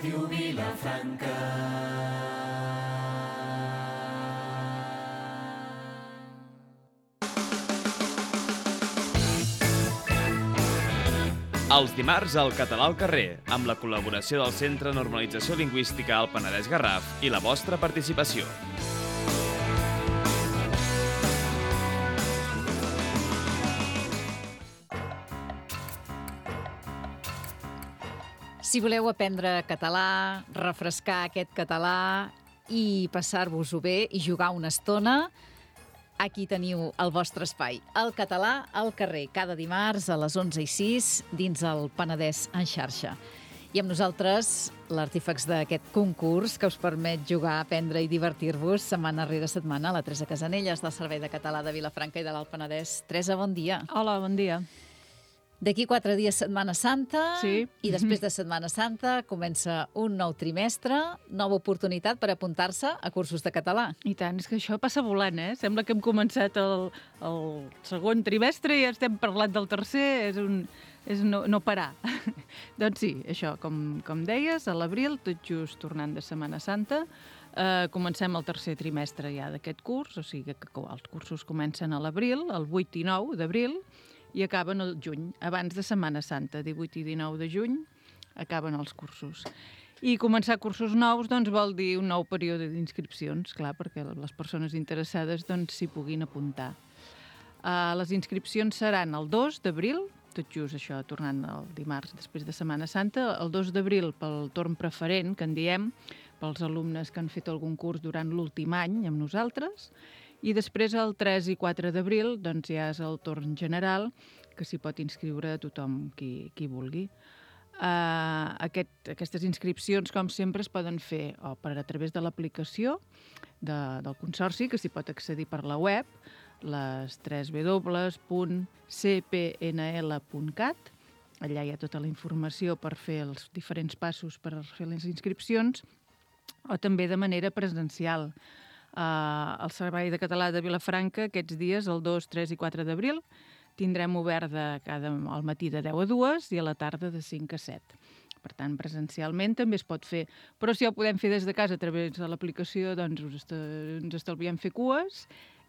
Ràdio Vilafranca. Els dimarts al Català al carrer, amb la col·laboració del Centre de Normalització Lingüística al Penedès Garraf i la vostra participació. Si voleu aprendre català, refrescar aquest català i passar-vos-ho bé i jugar una estona, aquí teniu el vostre espai. El català al carrer, cada dimarts a les 11:06 dins el Penedès en xarxa. I amb nosaltres, l'artífex d'aquest concurs que us permet jugar, aprendre i divertir-vos setmana rere setmana, la Teresa Casanelles, del Servei de Català de Vilafranca i de l'Alt Penedès. Teresa, bon dia. Hola, bon dia. D'aquí 4 dies Setmana Santa, Sí. I després de Setmana Santa comença un nou trimestre, nova oportunitat per apuntar-se a cursos de català. I tant, és que això passa volant, eh? Sembla que hem començat el segon trimestre i ja estem parlant del tercer, és no parar. Doncs sí, això, com deies, a l'abril, tot just tornant de Setmana Santa, comencem el tercer trimestre ja d'aquest curs, o sigui que els cursos comencen a l'abril, el 8 i 9 d'abril, i acaben el juny, abans de Setmana Santa, 18 i 19 de juny, acaben els cursos. I començar cursos nous doncs, vol dir un nou període d'inscripcions, clar, perquè les persones interessades doncs, s'hi puguin apuntar. Les inscripcions seran el 2 d'abril, tot just això, tornant el dimarts després de Setmana Santa, el 2 d'abril pel torn preferent, que en diem, pels alumnes que han fet algun curs durant l'últim any amb nosaltres, i després el 3 i 4 d'abril doncs ja és el torn general, que s'hi pot inscriure tothom qui vulgui. Aquestes inscripcions, com sempre, es poden fer o a través de l'aplicació del Consorci, que s'hi pot accedir per la web, les www.cpnl.cat. Allà hi ha tota la informació per fer els diferents passos per fer les inscripcions, o també de manera presencial. Al Servei de Català de Vilafranca, aquests dies, el 2, 3 i 4 d'abril, tindrem obert al matí de 10 a 2 i a la tarda de 5 a 7. Per tant, presencialment també es pot fer. Però si ho podem fer des de casa a través de l'aplicació, doncs ens estalviem fer cues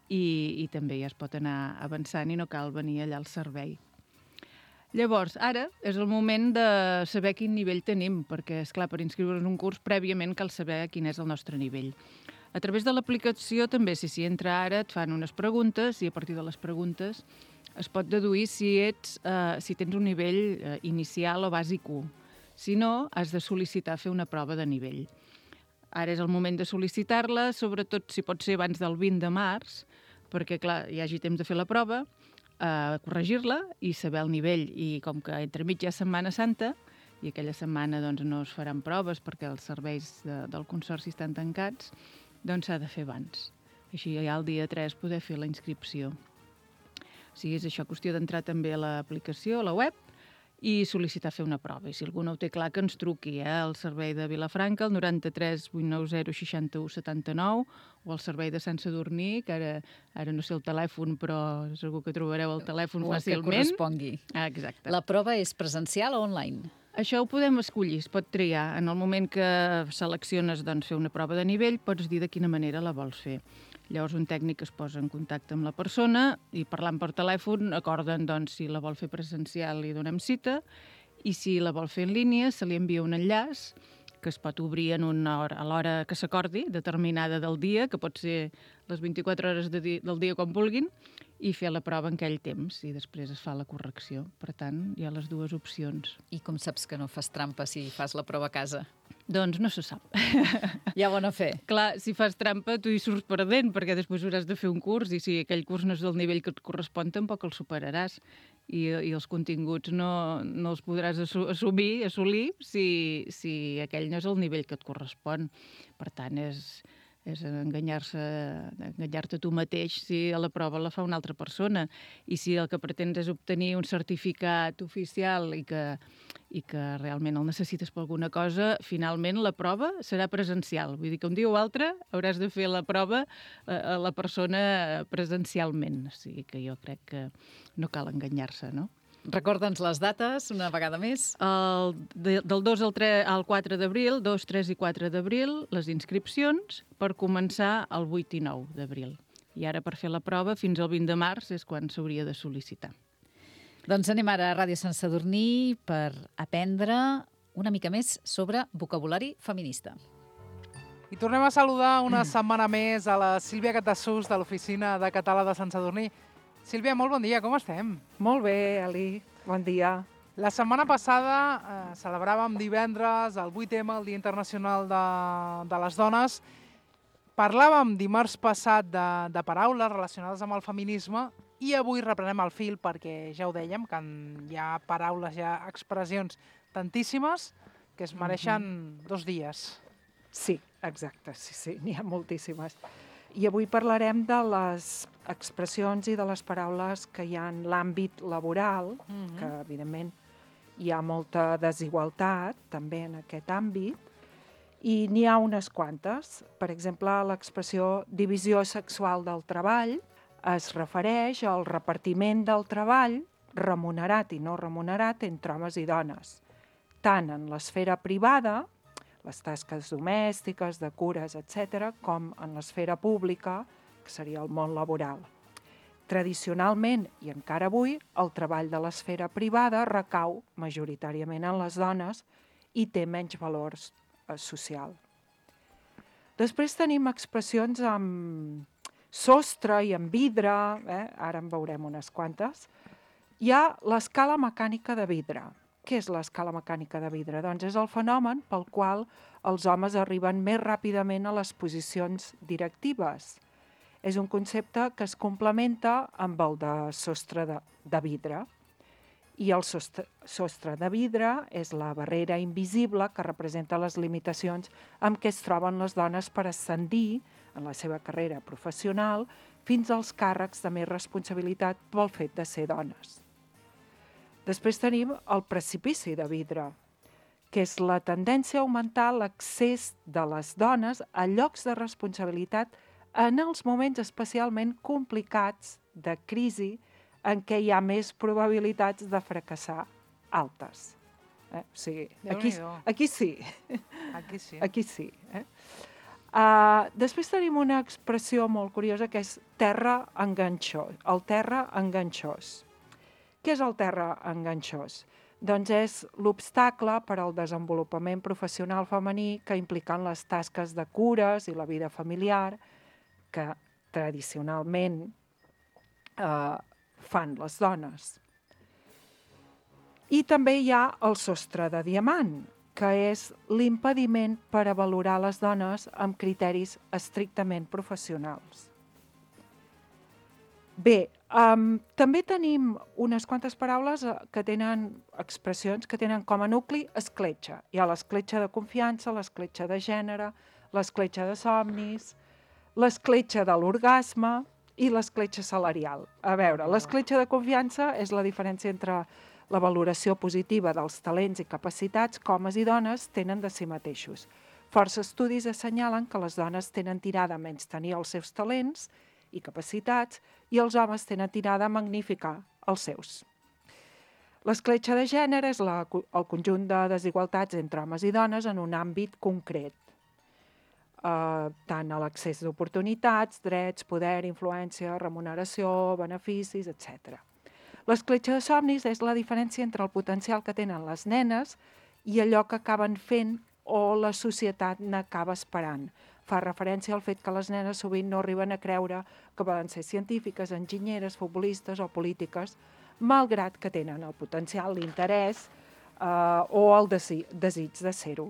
i també ja es pot anar avançant i no cal venir allà al servei. Llavors, ara és el moment de saber quin nivell tenim, perquè, esclar, per inscriure's en un curs, prèviament cal saber quin és el nostre nivell. A través de l'aplicació també, si s'hi entra ara, et fan unes preguntes i a partir de les preguntes es pot deduir si tens un nivell inicial o bàsic 1. Si no, has de sol·licitar fer una prova de nivell. Ara és el moment de sol·licitar-la, sobretot si pot ser abans del 20 de març, perquè, clar, hi hagi temps de fer la prova, corregir-la i saber el nivell. I com que entremig hi ha Setmana Santa, i aquella setmana doncs, no es faran proves perquè els serveis del Consorci estan tancats, doncs s'ha de fer abans. Així ja el dia 3 poder fer la inscripció. O sigui, és això, qüestió d'entrar també a l'aplicació, a la web, i sol·licitar fer una prova. I si algú no ho té clar, que ens truqui al Servei de Vilafranca, el 93 890 61 79, o al Servei de Sant Sadurní, que ara no sé el telèfon, però segur que trobareu el telèfon fàcilment. O el que correspongui. Exacte. La prova és presencial o online? Això ho podem escollir, es pot triar. En el moment que selecciones fer una prova de nivell, pots dir de quina manera la vols fer. Llavors un tècnic es posa en contacte amb la persona i parlant per telèfon acorden si la vol fer presencial li donem cita i si la vol fer en línia se li envia un enllaç que es pot obrir en una hora, a l'hora que s'acordi, determinada del dia, que pot ser les 24 hores del dia com vulguin, i fer la prova en aquell temps, i després es fa la correcció. Per tant, hi ha les dues opcions. I com saps que no fas trampa si fas la prova a casa? Doncs no se sap. Hi ha bona fe. Clar, si fas trampa, tu hi surts perdent, perquè després hauràs de fer un curs, i si aquell curs no és del nivell que et correspon, tampoc el superaràs. I els continguts no els podràs assolir si aquell no és el nivell que et correspon. Per tant, és enganyar-te tu mateix si a la prova la fa una altra persona. I si el que pretens és obtenir un certificat oficial i que realment el necessites per alguna cosa, finalment la prova serà presencial. Vull dir que un dia o altre hauràs de fer la prova a la persona presencialment. O sigui que jo crec que no cal enganyar-se, no? Recorda'ns les dates una vegada més. Del 2 al 4 d'abril, 2, 3 i 4 d'abril, les inscripcions per començar el 8 i 9 d'abril. I ara per fer la prova fins al 20 de març és quan s'hauria de sol·licitar. Doncs anem ara a Ràdio Sant Sadurní per aprendre una mica més sobre vocabulari feminista. I tornem a saludar una setmana més a la Sílvia Catassús de l'Oficina de Català de Sant Sadurní. Sílvia, molt bon dia, com estem? Molt bé, Ali, bon dia. La setmana passada celebràvem divendres el 8M, el Dia Internacional de les Dones. Parlàvem dimarts passat de paraules relacionades amb el feminisme i avui reprenem el fil perquè ja ho dèiem, que hi ha paraules, hi ha expressions tantíssimes que es mereixen 2 dies. Sí, exacte, sí, n'hi ha moltíssimes. I avui parlarem de les expressions i de les paraules que hi ha en l'àmbit laboral, que evidentment hi ha molta desigualtat també en aquest àmbit, i n'hi ha unes quantes. Per exemple, l'expressió divisió sexual del treball es refereix al repartiment del treball remunerat i no remunerat entre homes i dones, tant en l'esfera privada, les tasques domèstiques, de cures, etc., com en l'esfera pública, que seria el món laboral. Tradicionalment, i encara avui, el treball de l'esfera privada recau majoritàriament en les dones i té menys valor social. Després tenim expressions amb sostre i amb vidre, ara en veurem unes quantes. Hi ha l'escala mecànica de vidre. Què és l'escala mecànica de vidre? Doncs és el fenomen pel qual els homes arriben més ràpidament a les posicions directives. És un concepte que es complementa amb el de sostre de vidre. I el sostre de vidre és la barrera invisible que representa les limitacions amb què es troben les dones per ascendir en la seva carrera professional fins als càrrecs de més responsabilitat pel fet de ser dones. Després tenim el precipici de vidre, que és la tendència a augmentar l'accés de les dones a llocs de responsabilitat en els moments especialment complicats de crisi en què hi ha més probabilitats de fracassar altes. O sigui, aquí sí. Aquí sí. Després tenim una expressió molt curiosa que és terra enganxós, el terra enganxós. Què és el terra enganxós? Doncs és l'obstacle per al desenvolupament professional femení que impliquen les tasques de cures i la vida familiar que tradicionalment fan les dones. I també hi ha el sostre de diamant, que és l'impediment per a valorar les dones amb criteris estrictament professionals. Bé, també tenim unes quantes paraules que tenen expressions que tenen com a nucli escletxa. Hi ha l'escletxa de confiança, l'escletxa de gènere, l'escletxa de somnis, l'escletxa de l'orgasme i l'escletxa salarial. A veure, l'escletxa de confiança és la diferència entre la valoració positiva dels talents i capacitats que homes i dones tenen de si mateixos. Força estudis assenyalen que les dones tenen tirada a menystenir els seus talents i capacitats i els homes tenen tirada a magnificar els seus. L'escletxa de gènere és el conjunt de desigualtats entre homes i dones en un àmbit concret, tant a l'accés d'oportunitats, drets, poder, influència, remuneració, beneficis, etc. L'escletxa de somnis és la diferència entre el potencial que tenen les nenes i allò que acaben fent o la societat n'acaba esperant. Fa referència al fet que les nenes sovint no arriben a creure que poden ser científiques, enginyeres, futbolistes o polítiques, malgrat que tenen el potencial, l'interès o el desig de ser-ho.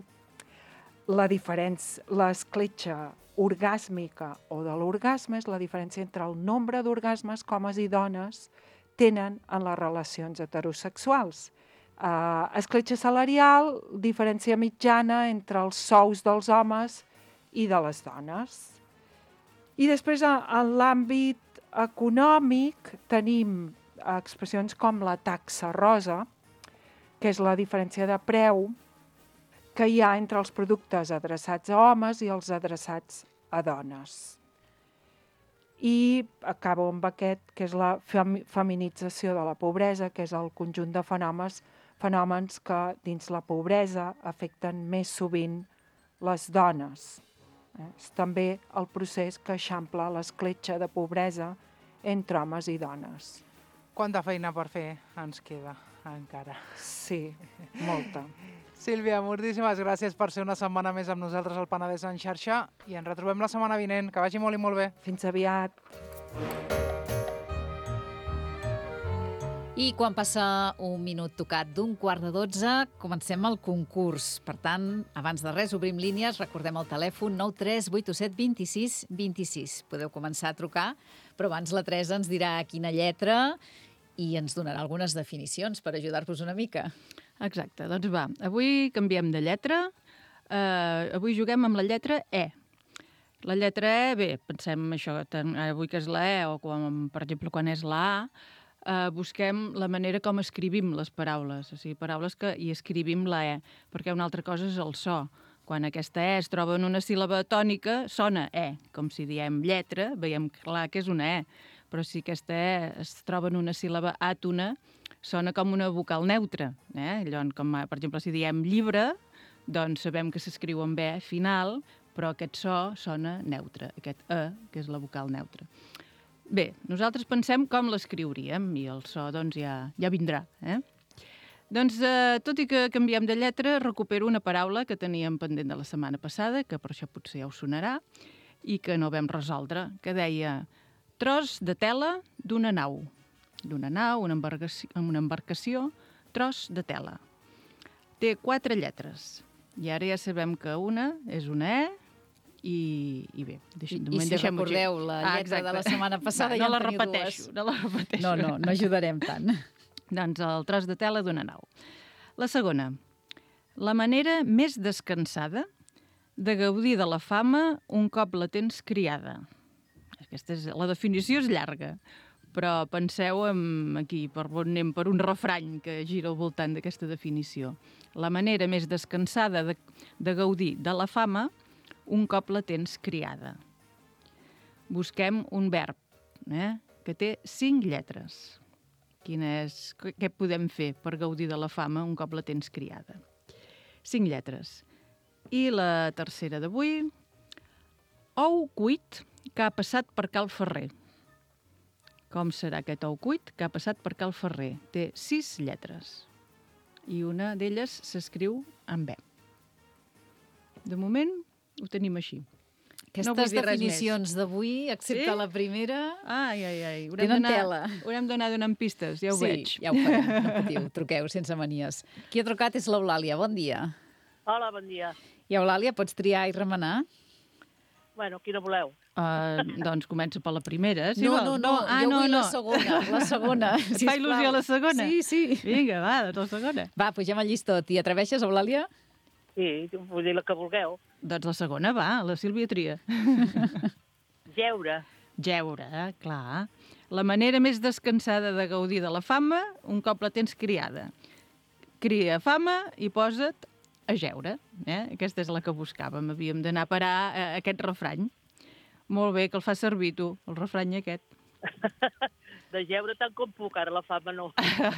L'escletxa orgàsmica o de l'orgasme és la diferència entre el nombre d'orgasmes que homes i dones tenen en les relacions heterosexuals. Escletxa salarial, diferència mitjana entre els sous dels homes i de les dones. I després, en l'àmbit econòmic, tenim expressions com la taxa rosa, que és la diferència de preu que hi ha entre els productes adreçats a homes i els adreçats a dones. I acabo amb aquest, que és la feminització de la pobresa, que és el conjunt de fenòmens que dins la pobresa afecten més sovint les dones. És també el procés que eixampla l'escletxa de pobresa entre homes i dones. Quanta feina per fer ens queda encara. Sí, molta. Sílvia, moltíssimes gràcies per ser una setmana més amb nosaltres al Penedès en xarxa i ens retrobem la setmana vinent. Que vagi molt i molt bé. Fins aviat. I quan passa un minut tocat d'11:15, comencem el concurs. Per tant, abans de res, obrim línies, recordem el telèfon 93 827 26 26. Podeu començar a trucar, però abans la Teresa ens dirà quina lletra i ens donarà algunes definicions per ajudar-vos una mica. Exacte, doncs va. Avui canviem de lletra. Avui juguem amb la lletra E. La lletra E, bé, pensem això, avui que és la E, o quan, per exemple, quan és la A, busquem la manera com escrivim les paraules, o sigui, paraules que hi escrivim la E, perquè una altra cosa és el so. Quan aquesta E es troba en una síl·laba tònica, sona E, com si diem lletra, veiem clar que és una E, però si aquesta E es troba en una síl·laba àtona, sona com una vocal neutra. Llavors, com, per exemple, si diem llibre, doncs sabem que s'escriu amb E final, però aquest so sona neutre, aquest E, que és la vocal neutra. Bé, nosaltres pensem com l'escriuríem i el so doncs, ja vindrà. Doncs, tot i que canviem de lletra, recupero una paraula que teníem pendent de la setmana passada, que per això potser ja us sonarà, i que no vam resoldre, que deia tros de tela d'una nau. D'una nau, una embarcació, tros de tela. Té 4 lletres. I ara ja sabem que una és una E, i bé, I si recordeu la lletra de la setmana passada, ja en teniu dues. No la repeteixo. No ajudarem tant. Doncs el tros de tela d'una nau. La segona, la manera més descansada de gaudir de la fama un cop la tens criada. La definició és llarga, però penseu aquí, anem per un refrany que gira al voltant d'aquesta definició. La manera més descansada de gaudir de la fama un cop la tens criada. Busquem un verb que té 5 lletres. Què podem fer per gaudir de la fama un cop la tens criada? 5 lletres. I la tercera d'avui, ou cuit que ha passat per Cal Ferrer. Com serà aquest ou cuit que ha passat per Cal Ferrer? Té 6 lletres. I una d'elles s'escriu amb E. De moment, ho tenim així. Aquestes definicions d'avui, excepte la primera, tenen tela. Haurem d'anar donant pistes, ja ho veig. Sí, ja ho farem, no patiu, truqueu sense manies. Qui ha trucat és l'Eulàlia, bon dia. Hola, bon dia. I Eulàlia, pots triar i remenar? Bueno, quina voleu? Doncs comença per la primera, si no, vols. no, jo vull la segona, Et fa il·lusió la segona? Sí. Vinga, va, doncs la segona. Va, pugem al llistó. T'hi atreveixes, Eulàlia? Sí, vull dir la que vulgueu. Doncs la segona, va, la Sílvia tria. Jeure. Jeure, clar. La manera més descansada de gaudir de la fama un cop la tens criada. Cria fama i posa't a jeure. Aquesta és la que buscàvem. Havíem d'anar a parar aquest refrany. Molt bé, que el fa servir tu, el refrany aquest. De jeure tant com puc, ara la fama no.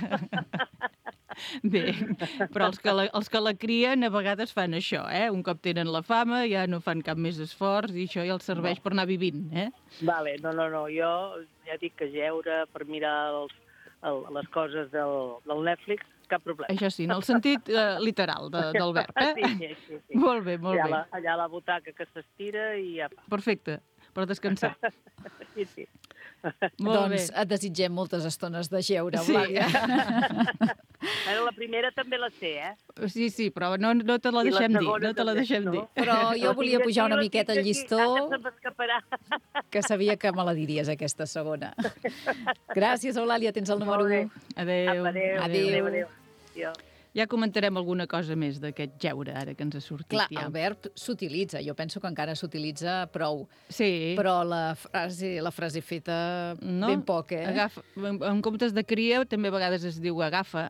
Bé, però els que la crien a vegades fan això, Un cop tenen la fama ja no fan cap més esforç i això ja els serveix per anar vivint, Vale, no, jo ja dic que jeure per mirar les coses del Netflix, cap problema. Això sí, en el sentit literal del verb, Sí. Molt bé. Allà a la butaca que s'estira i ja fa. Perfecte, per descansar. Sí. Molt bé. Doncs et desitgem moltes estones de jeure, Eulàlia. La primera també la sé, Sí, però no te la deixem dir, no te la deixem dir. Però jo volia pujar una miqueta el llistó, Se m'escaparà. que sabia que me la diries, aquesta segona. Gràcies, Eulàlia, tens el número 1. Adéu. Ja comentarem alguna cosa més d'aquest jeure, ara que ens ha sortit. Clar, ja. el verb s'utilitza, jo penso que encara s'utilitza prou. Sí. Però la frase feta No? ben poc, En comptes de cria, també a vegades es diu agafa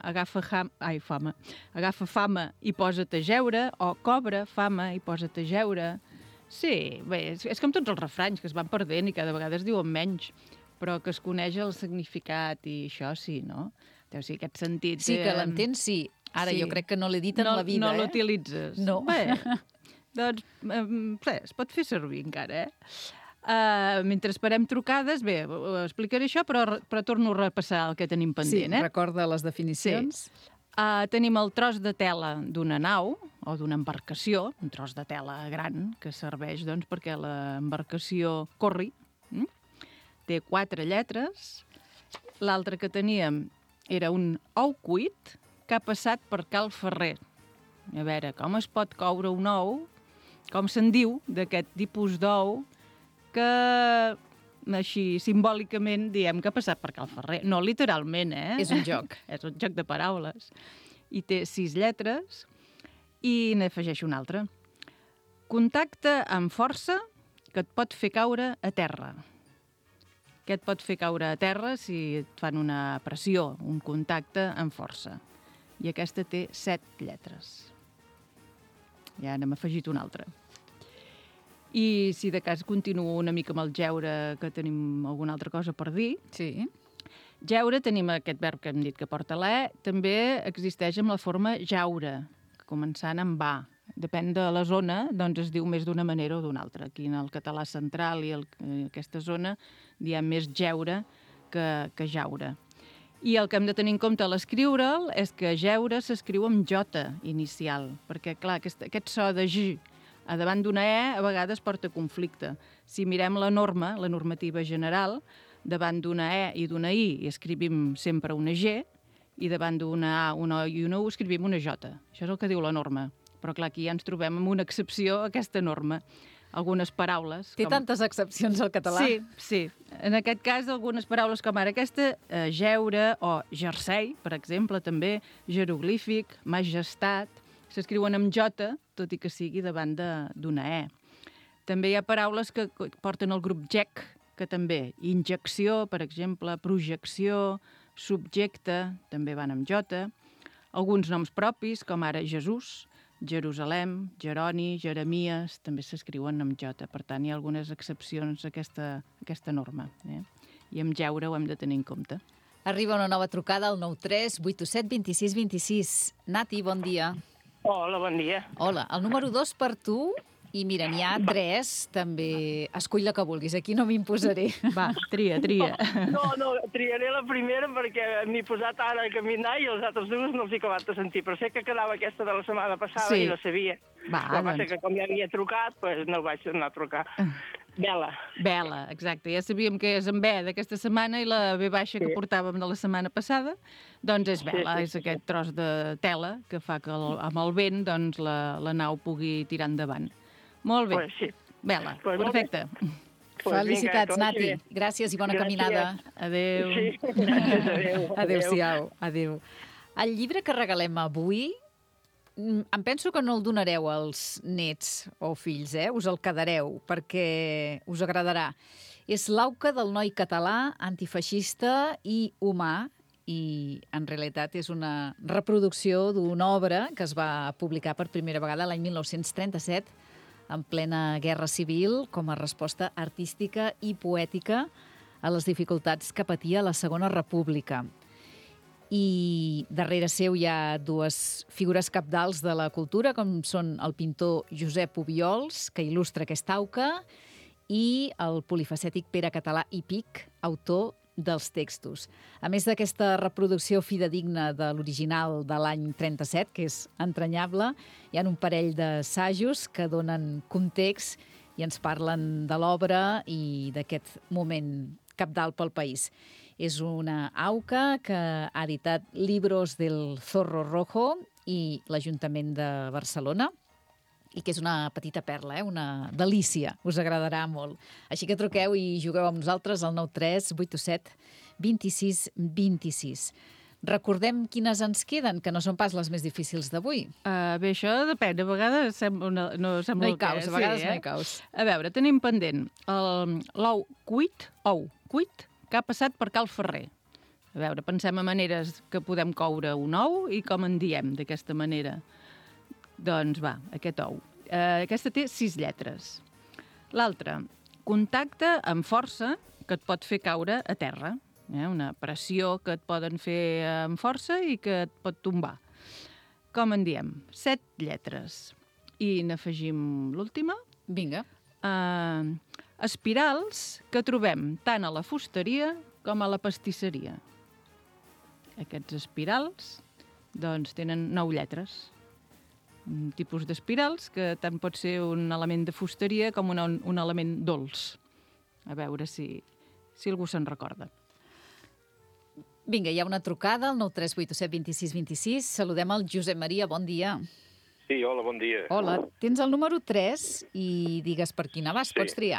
fama i posa't a jeure, o cobra fama i posa't a jeure. Sí, bé, és com tots els refranys que es van perdent i cada vegada es diuen menys, però que es coneix el significat i això sí, no? Deu ser aquest sentit... Sí, que l'entens, sí. Ara sí. Jo crec que no l'he dit en la vida, No l'utilitzes. No. Bé, doncs, es pot fer servir encara, mentre esperem trucades, bé, explicaré això, però torno a repassar el que tenim pendent, Sí, recorda les definicions. Sí. Tenim el tros de tela d'una nau o d'una embarcació, un tros de tela gran que serveix doncs, perquè l'embarcació corri. Té 4 lletres. L'altre que teníem era un ou cuit que ha passat per Cal Ferrer. A veure, com es pot coure un ou? Com se'n diu d'aquest tipus d'ou que així simbòlicament diem que ha passat per Cal Ferrer. No literalment, És un joc. És un joc de paraules. I té 6 lletres i n'afegeixo una altra. Contacte amb força que et pot fer caure a terra. Què et pot fer caure a terra si et fan una pressió, un contacte amb força. I aquesta té 7 lletres. Ja n'hem afegit una altra. I si de cas continuo una mica amb el geure, que tenim alguna altra cosa per dir. Sí. Geure, tenim aquest verb que hem dit que porta l'e, també existeix amb la forma jaure, començant amb va. Depèn de la zona, doncs es diu més d'una manera o d'una altra. Aquí en el català central i aquesta zona diem més geure que jaure. I el que hem de tenir en compte a l'escriure'l és que geure s'escriu amb jota inicial, perquè, clar, aquest so de j a davant d'una e a vegades porta conflicte. Si mirem la norma, la normativa general, davant d'una e i d'una i escrivim sempre una g, i davant d'una a, una o i una u escrivim una j. Això és el que diu la norma. Però, clar, aquí ja ens trobem amb una excepció a aquesta norma. Algunes paraules... Té tantes excepcions al català. Sí, sí. En aquest cas, algunes paraules com ara aquesta, geure o jersei, per exemple, també, jeroglífic, majestat, s'escriuen amb jota, tot i que sigui davant d'una e. També hi ha paraules que porten el grup gec, que també, injecció, per exemple, projecció, subjecte, també van amb jota. Alguns noms propis, com ara Jesús, Jerusalem, Jeroni, Jeremies, també s'escriuen amb jota. Per tant, hi ha algunes excepcions a aquesta norma. I amb geure ho hem de tenir en compte. Arriba una nova trucada al 93 827 26 26. Nati, bon dia. Hola, bon dia. Hola, el número 2 per tu. I mira, n'hi ha 3, també. Escull la que vulguis, aquí no m'imposaré. Va, tria. No, triaré la primera perquè m'he posat ara a caminar i els altres dos no els he acabat de sentir, però sé que quedava aquesta de la setmana passada sí. I la sabia. Va, el que passa que com ja havia trucat, doncs no vaig tornar a trucar. Vela, exacte. Ja sabíem que és en B d'aquesta setmana i la B baixa que portàvem de la setmana passada, doncs és vela, és aquest tros de tela que fa que amb el vent doncs, la nau pugui tirar endavant. Molt bé. Pues sí. Vela, pues perfecte. Felicitats, vinga, Nati. Gràcies i bona caminada. Adéu. Sí, gràcies, adéu. Adéu-siau, adéu. El llibre que regalem avui, em penso que no el donareu als nets o fills, us el quedareu, perquè us agradarà. És l'auca del noi català, antifeixista i humà, i en realitat és una reproducció d'una obra que es va publicar per primera vegada l'any 1937, en plena Guerra Civil, com a resposta artística i poètica a les dificultats que patia la Segona República. I darrere seu hi ha dues figures cabdals de la cultura, com són el pintor Josep Obiols, que il·lustra aquesta auca, i el polifacètic Pere Català i Pich, autor dels textos. A més d'aquesta reproducció fidedigna de l'original de l'any 37, que és entranyable, hi ha un parell d'assajos que donen context i ens parlen de l'obra i d'aquest moment cabdal pel país. És una auca que ha editat Libros del Zorro Rojo i l'Ajuntament de Barcelona, i que és una petita perla, una delícia, us agradarà molt. Així que truqueu i jugueu amb nosaltres al 93 827 26 26. Recordem quines ens queden, que no són pas les més difícils d'avui. Bé, això depèn, a vegades no sembla no hi caus, a vegades no hi caus. A veure, tenim pendent l'ou cuit, que ha passat per Cal Ferrer. A veure, pensem a maneres que podem coure un ou i com en diem d'aquesta manera. Doncs va, aquest ou. Aquesta té 6 lletres. L'altre, contacte amb força que et pot fer caure a terra. Una pressió que et poden fer amb força i que et pot tombar. Com en diem? 7 lletres. I n'afegim l'última. Vinga. Espirals que trobem tant a la fusteria com a la pastisseria. Aquests espirals doncs, tenen 9 lletres. Un tipus d'espirals que tant pot ser un element de fusteria com un element dolç. A veure si algú se'n recorda. Vinga, hi ha una trucada al 938272626. Saludem el Josep Maria, bon dia. Sí, hola, bon dia. Hola, tens el número 3 i digues per quina vas, pots triar.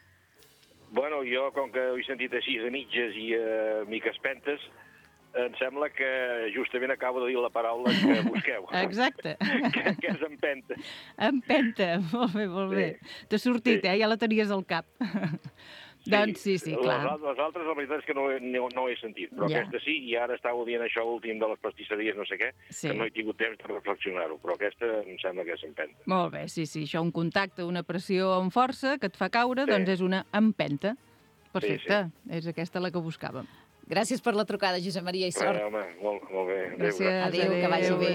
Bueno, jo, com que ho he sentit així a mitges i a miques pentes, em sembla que justament acabo de dir la paraula que busqueu. Exacte. que és empenta. Empenta, molt bé, molt bé. T'ha sortit, ja la tenies al cap. Doncs sí, clar. Les altres, la veritat és que no he sentit, però aquesta sí, i ara estàveu dient això últim de les pastisseries, no sé què, que no he tingut temps de reflexionar-ho, però aquesta em sembla que és empenta. Molt bé, sí, això, un contacte, una pressió amb força que et fa caure, doncs és una empenta. Perfecte, és aquesta la que buscàvem. Gràcies per la trucada, Josep Maria, i sort. Home, molt bé. Gràcies. Adéu, que vagi bé.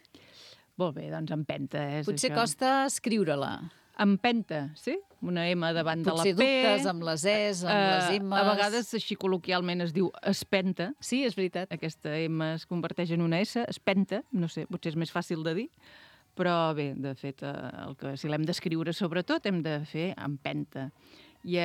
Molt bé, doncs empenta és Potser això. costa escriure-la. Empenta, sí? Una M davant de la P. Potser dubtes amb les Es, amb les M's... A vegades, així col·loquialment, es diu espenta. Sí, és veritat. Aquesta M es converteix en una S, espenta, no sé, potser és més fàcil de dir, però bé, de fet, si l'hem d'escriure sobretot, hem de fer empenta. I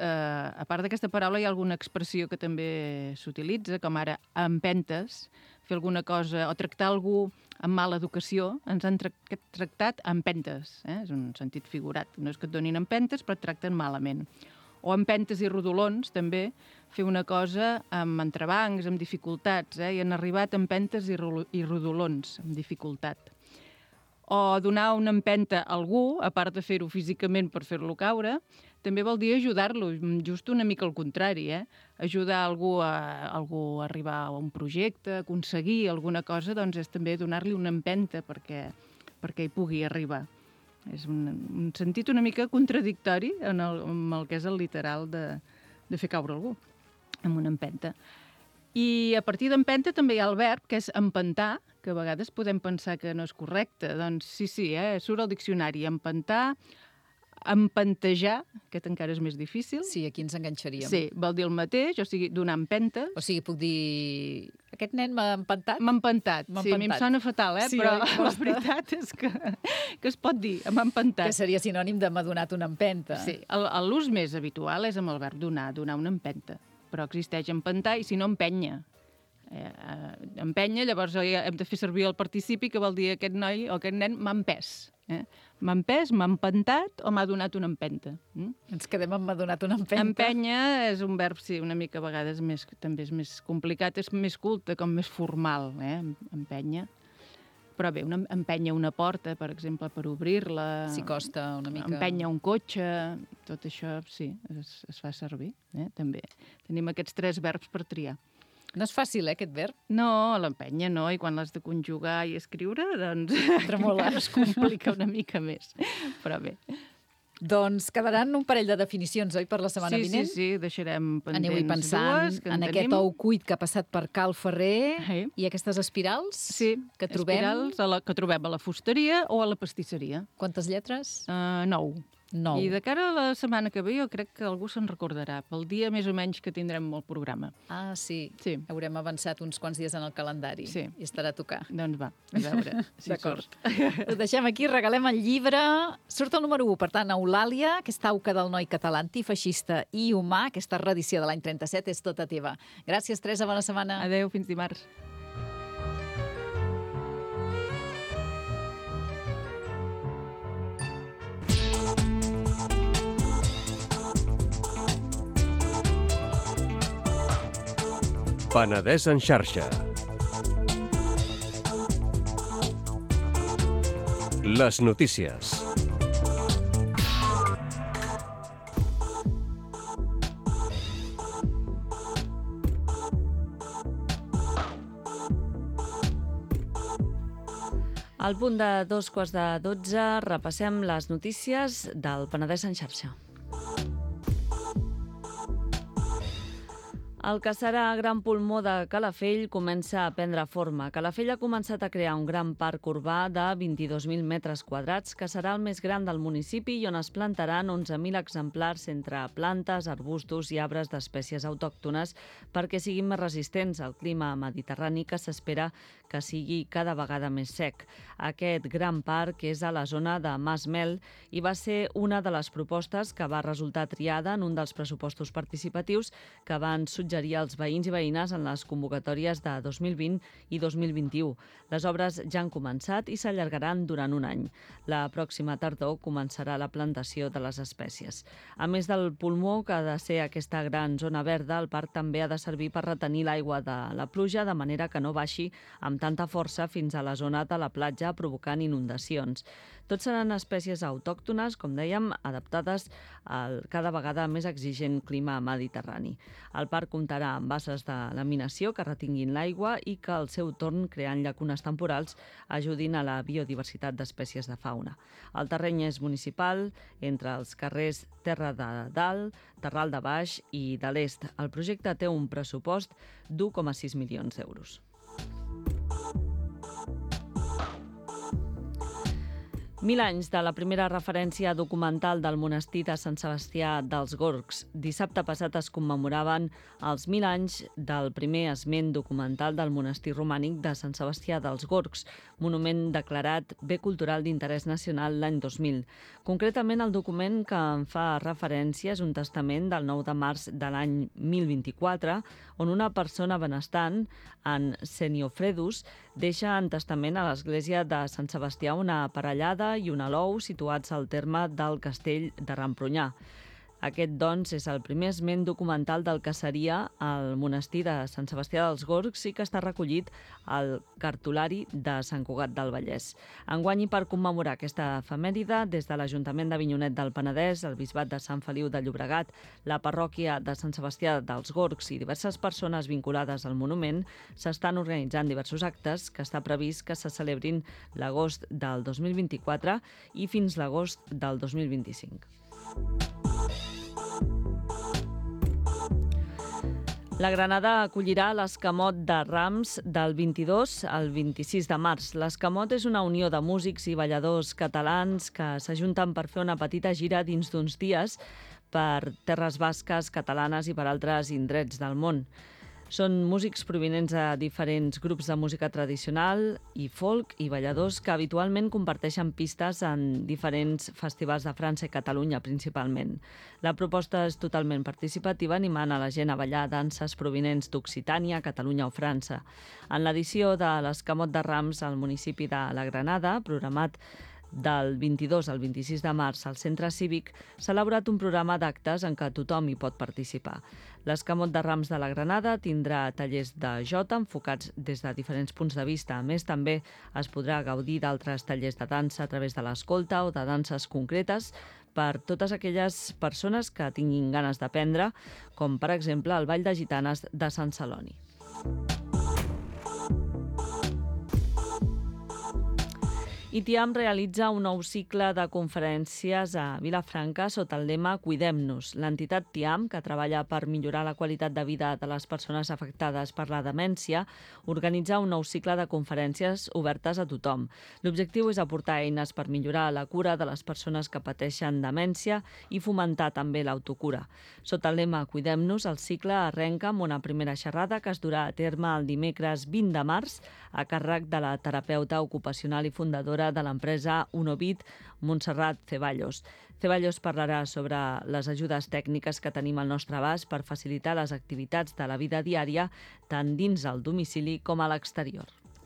a part d'aquesta paraula hi ha alguna expressió que també s'utilitza, com ara empentes, fer alguna cosa o tractar algú amb mala educació, ens han tractat empentes, és un sentit figurat. No és que et donin empentes, però et tracten malament. O empentes i rodolons, també, fer una cosa amb entrebancs, amb dificultats, i han arribat empentes i rodolons, amb dificultat. O donar una empenta a algú, a part de fer-ho físicament per fer-lo caure, també vol dir ajudar-lo, just una mica al contrari, Ajudar algú a arribar a un projecte, aconseguir alguna cosa, doncs és també donar-li una empenta perquè hi pugui arribar. És un sentit una mica contradictori amb el que és el literal de fer caure algú, amb una empenta. I a partir d'empenta també hi ha el verb, que és empentar, que a vegades podem pensar que no és correcte. Doncs sí, surt al diccionari, empentar, empentejar, aquest encara és més difícil. Sí, aquí ens enganxaríem. Sí, vol dir el mateix, o sigui, donar empentes. O sigui, puc dir... Aquest nen m'ha empentat? M'ha empentat. Sí, a mi em sona fatal, sí, però la veritat és que es pot dir, m'ha empentat. Que seria sinònim de m'ha donat una empenta. Sí, l'ús més habitual és amb el verb donar una empenta. Però existeix empentar i si no empenya. Empenya, llavors hem de fer servir el participi, que vol dir aquest noi o aquest nen m'ha empès. M'ha empès, m'ha empentat o m'ha donat una empenta. Ens quedem amb m'ha donat una empenta. Empenya és un verb, sí, una mica a vegades també és més complicat, és més culte, com més formal, empenya. Però bé, empenya una porta, per exemple, per obrir-la. Sí, costa una mica. Empenya un cotxe, tot això, sí, es fa servir, també. Tenim aquests 3 verbs per triar. No és fàcil, aquest verb? No, l'empenya no, i quan l'has de conjugar i escriure, doncs tremola. Es complica una mica més, però bé. Doncs quedaran un parell de definicions, oi, per la setmana vinent? Sí, deixarem pendents Aneu-hi pensant en aquest ou cuit que ha passat per Cal Ferrer i aquestes espirals que trobem. Espirals que trobem a la fusteria o a la pastisseria. Quantes lletres? 9. I de cara a la setmana que ve jo crec que algú se'n recordarà, pel dia més o menys que tindrem el programa. Ah, sí. Haurem avançat uns quants dies en el calendari i estarà a tocar. Doncs va, a veure si surt. Ho deixem aquí, regalem el llibre. Surt el número 1, per tant, Eulàlia, aquesta auca del noi català antifeixista i humà, aquesta reedició de l'any 37 és tota teva. Gràcies, Teresa, bona setmana. Adéu, fins dimarts. Penedès en xarxa. Les notícies. Al punt de 2:15 repassem les notícies del Penedès en xarxa. El que serà Gran Pulmó de Calafell comença a prendre forma. Calafell ha començat a crear un gran parc urbà de 22.000 metres quadrats, que serà el més gran del municipi i on es plantaran 11.000 exemplars entre plantes, arbustos i arbres d'espècies autòctones perquè siguin més resistents al clima mediterrani que s'espera que sigui cada vegada més sec. Aquest gran parc és a la zona de Mas Mel i va ser una de les propostes que va resultar triada en un dels pressupostos participatius que van suggerir als veïns i veïnes en les convocatòries de 2020 i 2021. Les obres ja han començat i s'allargaran durant un any. La pròxima tardor començarà la plantació de les espècies. A més del pulmó, que ha de ser aquesta gran zona verda, el parc també ha de servir per retenir l'aigua de la pluja de manera que no baixi amb tanta força fins a la zona de la platja, provocant inundacions. Tots seran espècies autòctones, com dèiem, adaptades al cada vegada més exigent clima mediterrani. El parc comptarà amb basses de laminació que retinguin l'aigua i que, al seu torn, creant llacunes temporals, ajudin a la biodiversitat d'espècies de fauna. El terreny és municipal, entre els carrers Terra de Dalt, Terral de Baix i de l'Est. El projecte té un pressupost d'1,6 milions d'euros. Mil anys de la primera referència documental del monestir de Sant Sebastià dels Gorgs. Dissabte passat es commemoraven els 1000 anys del primer esment documental del monestir romànic de Sant Sebastià dels Gorgs, monument declarat Bé Cultural d'Interès Nacional l'any 2000. Concretament, el document que en fa referència és un testament del 9 de març de l'any 1024, on una persona benestant, en Seniofredus, deixa en testament a l'església de Sant Sebastià una aparellada i un alou situats al terme del castell de Rampronyà. Aquest, doncs, és el primer esment documental del que seria el monestir de Sant Sebastià dels Gorgs i que està recollit al cartulari de Sant Cugat del Vallès. Enguany, per commemorar aquesta efemèride, des de l'Ajuntament d'Avinyonet del Penedès, el Bisbat de Sant Feliu de Llobregat, la parròquia de Sant Sebastià dels Gorgs i diverses persones vinculades al monument, s'estan organitzant diversos actes que està previst que se celebrin l'agost del 2024 i fins l'agost del 2025. La Granada acollirà l'Escamot de Rams del 22 al 26 de març. L'Escamot és una unió de músics i balladors catalans que s'ajunten per fer una petita gira dins d'uns dies per terres basques, catalanes i per altres indrets del món. Són músics provinents de diferents grups de música tradicional i folk i balladors que habitualment comparteixen pistes en diferents festivals de França i Catalunya, principalment. La proposta és totalment participativa, animant a la gent a ballar danses provinents d'Occitània, Catalunya o França. En l'edició de l'Escamot de Rams al municipi de la Granada, programat del 22 al 26 de març al Centre Cívic, s'ha elaborat un programa d'actes en què tothom hi pot participar. L'Escamot de Rams de la Granada tindrà tallers de jota enfocats des de diferents punts de vista. A més, també es podrà gaudir d'altres tallers de dansa a través de l'escolta o de danses concretes per totes aquelles persones que tinguin ganes d'aprendre, com per exemple el Ball de Gitanes de Sant Celoni. ITIAM realitza un nou cicle de conferències a Vilafranca sota el lema Cuidem-nos. L'entitat TIAM, que treballa per millorar la qualitat de vida de les persones afectades per la demència, organitza un nou cicle de conferències obertes a tothom. L'objectiu és aportar eines per millorar la cura de les persones que pateixen demència i fomentar també l'autocura. Sota el lema Cuidem-nos, el cicle arrenca amb una primera xerrada que es durà a terme el dimecres 20 de març a càrrec de la terapeuta ocupacional i fundadora de l'empresa Unovit, Montserrat Ceballos. Ceballos parlarà sobre les ajudes tècniques que tenim al nostre abast per facilitar les activitats de la vida diària tant dins el domicili com a l'exterior.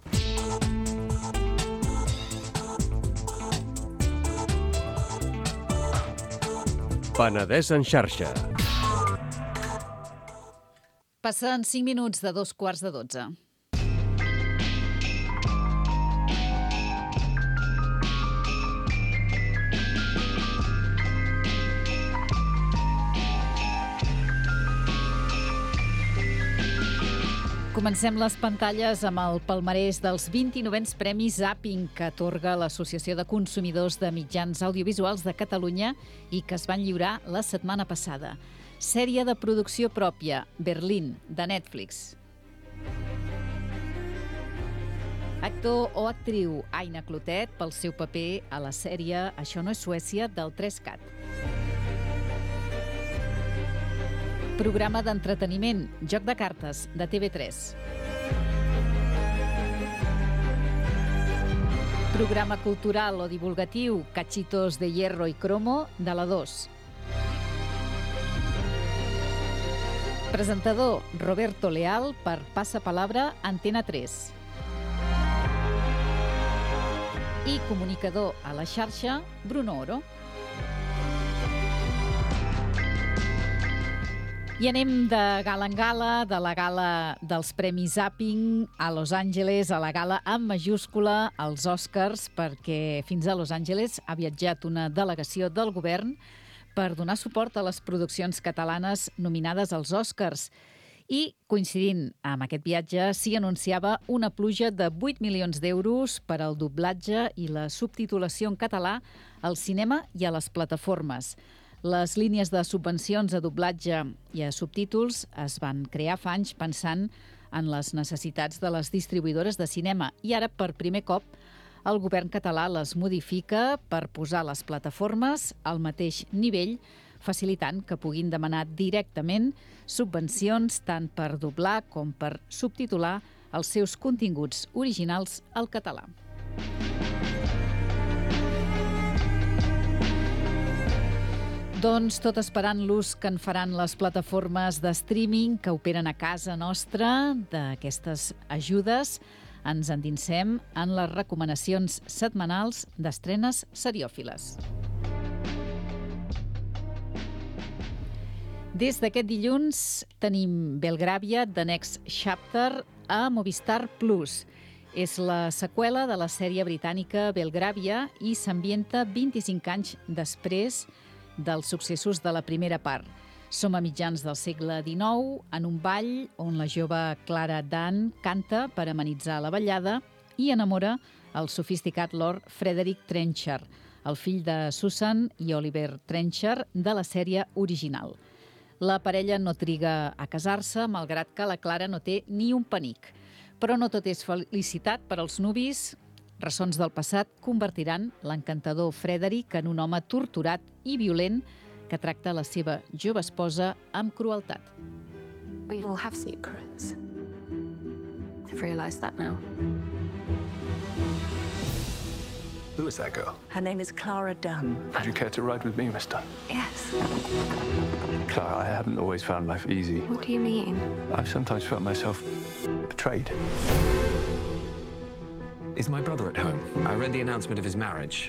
Penedès en xarxa. Passen 5 minuts de 2:15. Comencem les pantalles amb el palmarès dels 29ens Premis Zapping que atorga l'Associació de Consumidors de Mitjans Audiovisuals de Catalunya i que es van lliurar la setmana passada. Sèrie de producció pròpia, Berlín, de Netflix. Actor o actriu, Aina Clotet, pel seu paper a la sèrie Això no és Suècia, del 3CAT. Programa d'entreteniment, Joc de cartes, de TV3. Programa cultural o divulgatiu, Cachitos de Hierro y Cromo, de la 2. Presentador, Roberto Leal, per Passapalabra, Antena 3. I comunicador a la xarxa, Bruno Oro. I anem de gala en gala, de la gala dels Premis Zapping a Los Angeles, a la gala amb majúscula, als Oscars, perquè fins a Los Angeles ha viatjat una delegació del govern per donar suport a les produccions catalanes nominades als Oscars. I, coincidint amb aquest viatge, s'hi anunciava una pluja de 8 milions d'euros per al doblatge i la subtitulació en català al cinema i a les plataformes. Les línies de subvencions a doblatge i a subtítols es van crear fa anys pensant en les necessitats de les distribuïdores de cinema i ara, per primer cop, el govern català les modifica per posar les plataformes al mateix nivell, facilitant que puguin demanar directament subvencions tant per doblar com per subtitular els seus continguts originals al català. Doncs tot esperant l'ús que en faran les plataformes de streaming que operen a casa nostra d'aquestes ajudes, ens endinsem en les recomanacions setmanals d'estrenes seriòfiles. Des d'aquest dilluns tenim Belgravia, The Next Chapter, a Movistar Plus. És la seqüela de la sèrie britànica Belgravia i s'ambienta 25 anys després dels successos de la primera part. Som a mitjans del segle XIX, en un ball on la jove Clara Dunn canta per amenitzar la ballada i enamora el sofisticat Lord Frederick Trencher, el fill de Susan i Oliver Trencher de la sèrie original. La parella no triga a casar-se, malgrat que la Clara no té ni un penic. Però no tot és felicitat per als nuvis. Ressons del passat convertiran l'encantador Frederick en un home torturat i violent que tracta la seva jove esposa amb crueltat. We all have secrets. I've realised that now. Who is that girl? Her name is Clara Dunn. Would you care to ride with me, Miss Dunn? Yes. Clara, I haven't always found life easy. What do you mean? I've sometimes felt myself betrayed. Is my brother at home? I read the announcement of his marriage.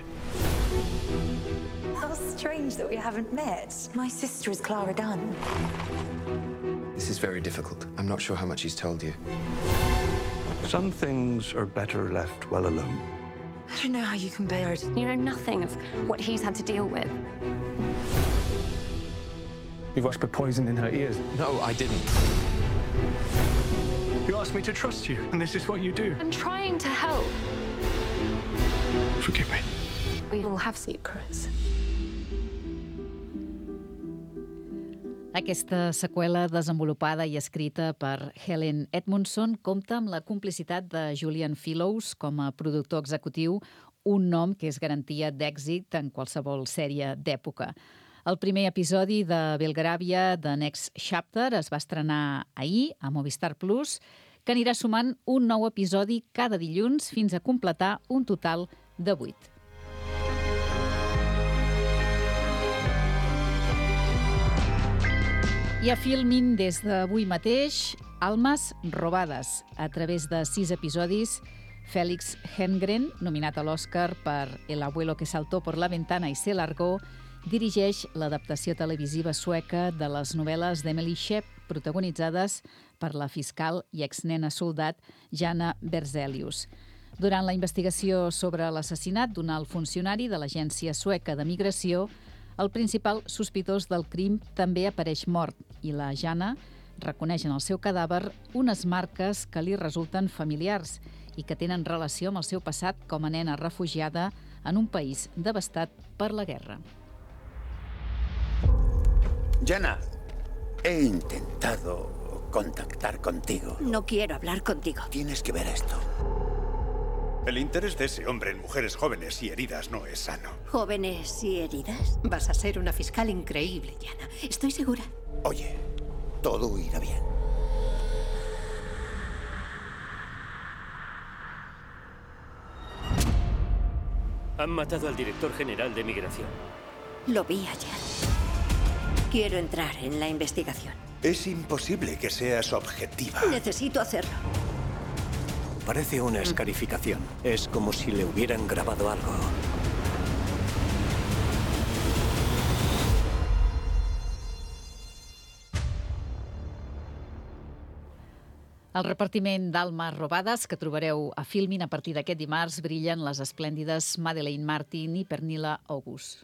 How strange that we haven't met. My sister is Clara Dunn. This is very difficult. I'm not sure how much he's told you. Some things are better left well alone. I don't know how you can bear it. You know nothing of what he's had to deal with. You whispered poison in her ears. No, I didn't. You asked me to trust you, and this is what you do. I'm trying to help. Forgive me. We all have secrets. Aquesta seqüela desenvolupada i escrita per Helen Edmondson compta amb la complicitat de Julian Fellowes com a productor executiu, un nom que és garantia d'èxit en qualsevol sèrie d'època. El primer episodi de Belgravia, The Next Chapter, es va estrenar ahir a Movistar Plus, que anirà sumant un nou episodi cada dilluns fins a completar un total de 8. I a Filmin, des d'avui mateix, Almas robades. A través de 6 episodis, Félix Herngren, nominat a l'Oscar per El abuelo que saltó por la ventana i se largó, dirigeix l'adaptació televisiva sueca de les novel·les d'Emily Shep, protagonitzades per la fiscal i exnena soldat Jana Berzelius. Durant la investigació sobre l'assassinat d'un alt funcionari de l'Agència Sueca de Migració, el principal sospitós del crim també apareix mort i la Jana reconeix en el seu cadàver unes marques que li resulten familiars i que tenen relació amb el seu passat com a nena refugiada en un país devastat per la guerra. Jenna, He intentado contactar contigo. No quiero hablar contigo. Tienes que ver esto. El interés de ese hombre en mujeres jóvenes y heridas no es sano. ¿Jóvenes y heridas? Vas a ser una fiscal increíble, Yana. Estoy segura. Oye, todo irá bien. Han matado al director general de migración. Lo vi ayer. Quiero entrar en la investigación. Es imposible que seas objetiva. Necesito hacerlo. Parece una escarificación. Es como si le hubieran grabado algo. El repartiment d'Almes robades que trobareu a Filmin a partir d'aquest dimarts brillen les esplèndides Madeleine Martin i Pernilla August.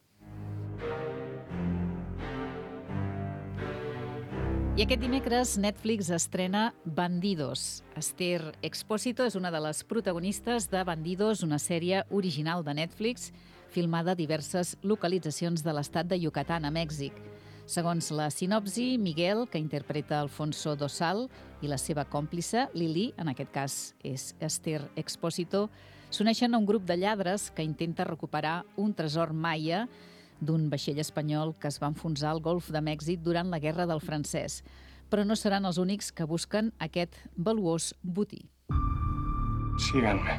I aquest dimecres Netflix estrena Bandidos. Esther Expósito és una de les protagonistes de Bandidos, una sèrie original de Netflix filmada a diverses localitzacions de l'estat de Yucatán, a Mèxic. Segons la sinopsi, Miguel, que interpreta Alfonso Dosal, i la seva còmplice, Lili, en aquest cas és Esther Expósito, s'uneixen a un grup de lladres que intenta recuperar un tresor maia d'un vaixell espanyol que es va enfonsar al Golf de Mèxic durant la Guerra del Francès. Però no seran els únics que busquen aquest valuós botí. Síganme.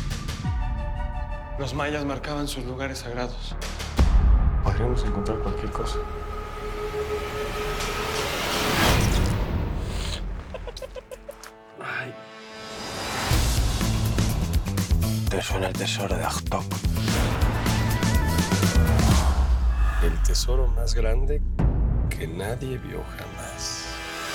Los mayas marcaban sus lugares sagrados. Podríamos encontrar cualquier cosa. Ay. ¿Te suena el tesoro de Ahtok? El tesoro más grande que nadie vio jamás.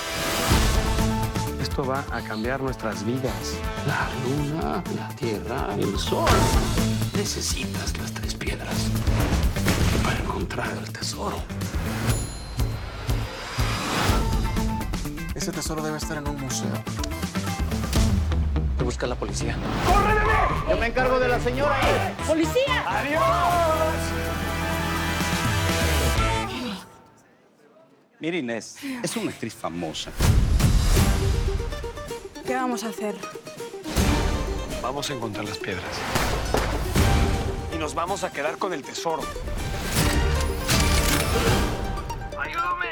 Esto va a cambiar nuestras vidas. La luna, la tierra, el sol. Necesitas las 3 piedras para encontrar el tesoro. Ese tesoro debe estar en un museo. Te busca la policía. ¡Corre, bebé! Yo me encargo de la señora. ¡Policía! ¡Adiós! Mira, Inés, es una actriz famosa. ¿Qué vamos a hacer? Vamos a encontrar las piedras. Y nos vamos a quedar con el tesoro. ¡Ayúdame!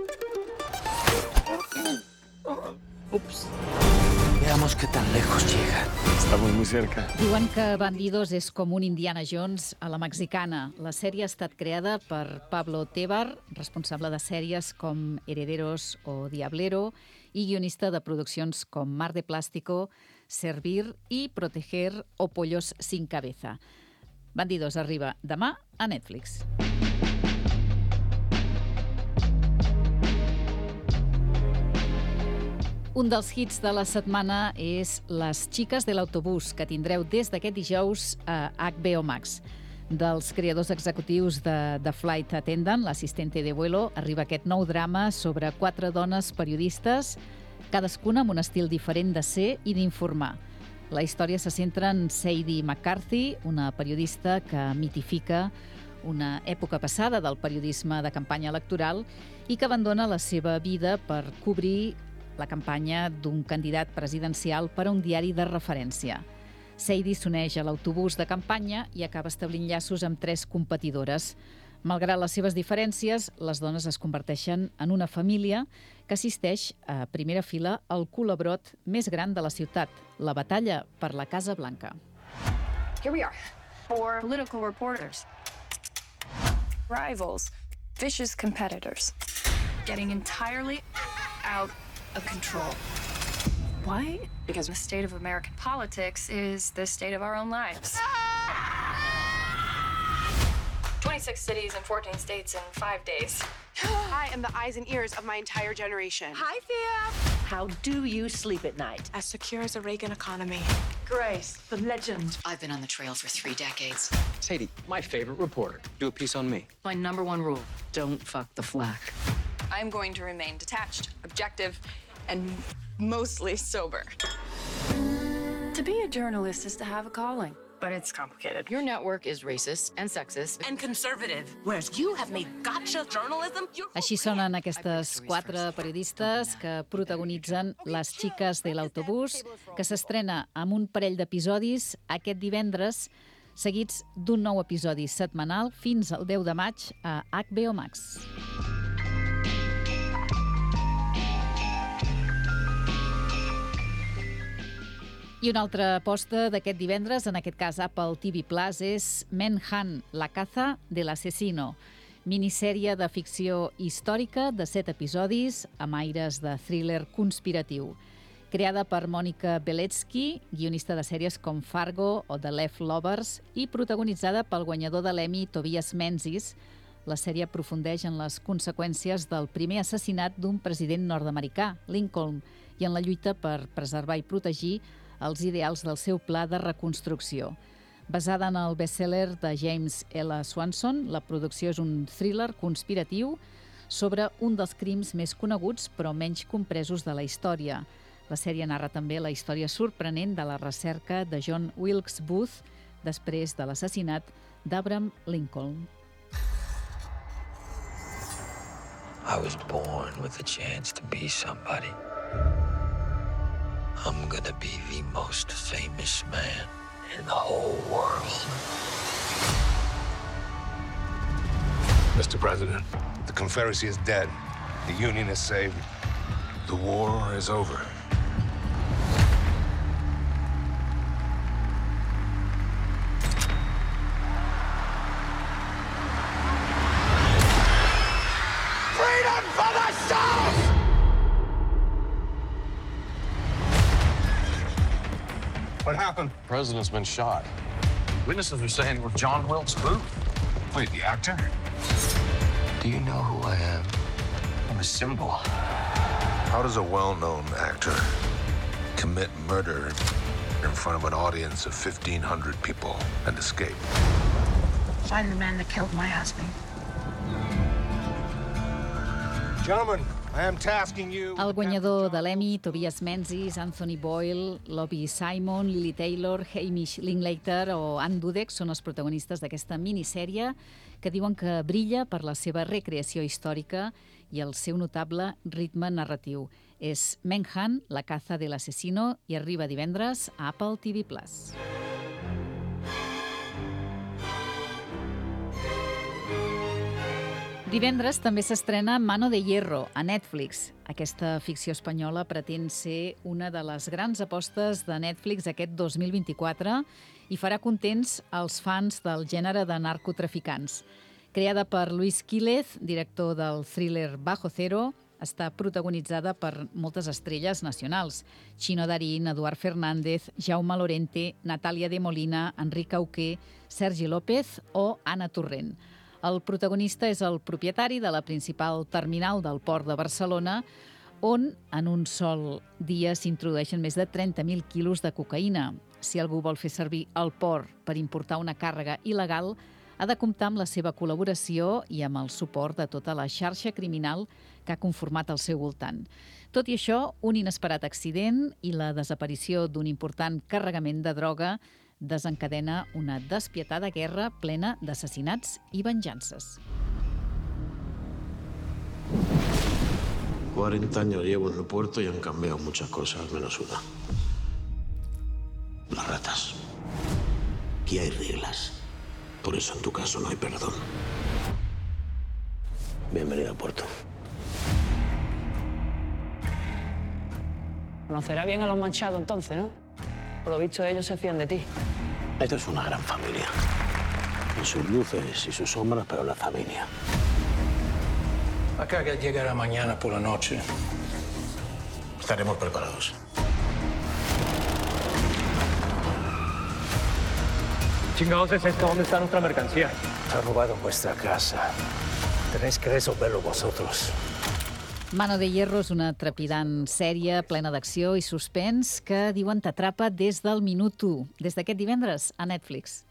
Ups. Veamos qué tan lejos llega. Estamos muy cerca. Diuen que Bandidos és com un Indiana Jones a la mexicana. La sèrie ha estat creada per Pablo Tebar, responsable de sèries com Herederos o Diablero i guionista de produccions com Mar de Plástico, Servir i Proteger o Pollos sin Cabeza. Bandidos arriba demà a Netflix. Un dels hits de la setmana és Les xiques de l'autobús, que tindreu des d'aquest dijous a HBO Max. Dels creadors executius de The Flight Attendant, l'assistente de vuelo, arriba aquest nou drama sobre 4 dones periodistes, cadascuna amb un estil diferent de ser i d'informar. La història se centra en Sadie McCarthy, una periodista que mitifica una època passada del periodisme de campanya electoral i que abandona la seva vida per cobrir la campanya d'un candidat presidencial per a un diari de referència. Sadie s'uneix a l'autobús de campanya i acaba establint llaços amb 3 competidores. Malgrat les seves diferències, les dones es converteixen en una família que assisteix a primera fila al culebrot més gran de la ciutat, la batalla per la Casa Blanca. Here we are, 4 political reporters. Rivals, vicious competitors, getting entirely out of control. Why? Because the state of American politics is the state of our own lives. 26 cities and 14 states in 5 days. I am the eyes and ears of my entire generation. Hi, Thea. How do you sleep at night? As secure as a Reagan economy. Grace, the legend. I've been on the trail for 3 decades. Sadie, my favorite reporter. Do a piece on me. My #1 rule, don't fuck the flack. I'm going to remain detached, objective, and mostly sober. To be a journalist is to have a calling. but it's complicated. Your network is racist and sexist And conservative. Whereas you have made gotcha journalism. Així sonen aquestes 4 periodistes que protagonitzen Les xiques de l'autobús, que s'estrena amb un parell d'episodis aquest divendres, seguits d'un nou episodi setmanal fins al 10 de maig a HBO Max. I una altra aposta d'aquest divendres, en aquest cas Apple TV Plus, és Manhunt, la caza de l'asesino, minissèrie de ficció històrica de 7 episodis amb aires de thriller conspiratiu. Creada per Monica Beletsky, guionista de sèries com Fargo o The Leftovers, i protagonitzada pel guanyador de l'Emmy Tobias Menzies, la sèrie aprofundeix en les conseqüències del primer assassinat d'un president nord-americà, Lincoln, i en la lluita per preservar i protegir els ideals del seu pla de reconstrucció. Basada en el best-seller de James L. Swanson, la producció és un thriller conspiratiu sobre un dels crims més coneguts però menys compresos de la història. La sèrie narra també la història sorprenent de la recerca de John Wilkes Booth després de l'assassinat d'Abraham Lincoln. I was born with a chance to be somebody. I'm gonna be the most famous man in the whole world. Mr. President, the Confederacy is dead. The Union is saved. The war is over. Freedom for the South! What happened? The president's been shot. Witnesses are saying it was John Wilkes Booth. Wait, the actor? Do you know who I am? I'm a symbol. How does a well-known actor commit murder in front of an audience of 1,500 people and escape? Find the man that killed my husband. Gentlemen, I am tasking you... El guanyador de l'Emmy, Tobias Menzies, Anthony Boyle, Lobby Simon, Lily Taylor, Hamish Linklater o Ann Dudek són els protagonistes d'aquesta minissèrie que diuen que brilla per la seva recreació històrica i el seu notable ritme narratiu. És Manhunt, la caza de l'asesino, i arriba divendres a Apple TV+. Divendres també s'estrena Mano de Hierro a Netflix. Aquesta ficció espanyola pretén ser una de les grans apostes de Netflix aquest 2024 i farà contents els fans del gènere de narcotraficants. Creada per Luis Quílez, director del thriller Bajo Cero, està protagonitzada per moltes estrelles nacionals. Chino Darín, Eduard Fernández, Jaume Lorente, Natàlia de Molina, Enric Auqué, Sergi López o Anna Torrent. El protagonista és el propietari de la principal terminal del port de Barcelona, on en un sol dia s'introdueixen més de 30.000 quilos de cocaïna. Si algú vol fer servir el port per importar una càrrega il·legal, ha de comptar amb la seva col·laboració i amb el suport de tota la xarxa criminal que ha conformat al seu voltant. Tot i això, un inesperat accident i la desaparició d'un important carregament de droga desencadena una despietada guerra plena d'assassinats i venjances. 40 años llevo en el puerto y han cambiado muchas cosas, menos una. Las ratas. Aquí hay reglas. Por eso en tu caso no hay perdón. Bienvenido al puerto. Conocerá bien a los manchados entonces, ¿no? Por lo visto ellos se fían de ti. Esto es una gran familia. Con sus luces y sus sombras, pero la familia. Acá que llegará mañana por la noche. Estaremos preparados. Chingados es esto? ¿Dónde está nuestra mercancía? Ha robado vuestra casa. Tenéis que resolverlo vosotros. Mano de Hierro és una trepidant sèrie plena d'acció i suspens que diuen t'atrapa des del minut 1, des d'aquest divendres a Netflix.